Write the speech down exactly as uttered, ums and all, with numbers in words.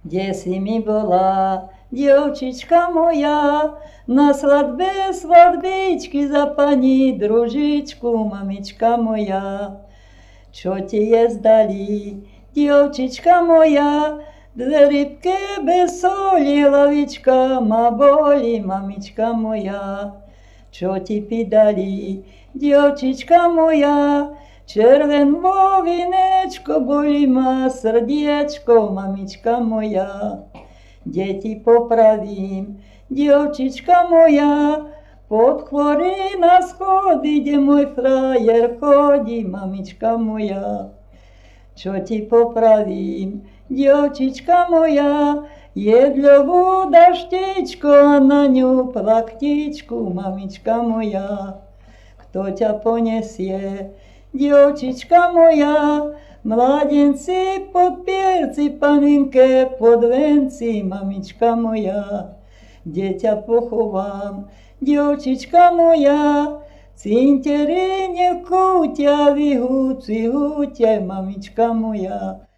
Де си ми була, дівчичка моя, на свадьбі свадбички за пані дружичку, мамичка моя. Що ті є здалі, дівчичка моя, две рибки без солі, лавичка, ма болі, мамичка моя. Що ті піддалі, дівчичка моя, червен вовінечко, болі ма сердечко, мамичка моя. Діти поправім, дівчичка моя, под хвори на сходи, де мой фраєр ході, мамичка моя. Що ті поправім, дівчичка моя, єдльову даштечку, а на ню плактичку, мамичка моя. Хто тя понесе, дівчичка моя, младенці под перці, паненьке под венці, мамичка моя. Дітя поховам, дівчичка моя, цінтєрині кутя, вігуці гутя, мамичка моя.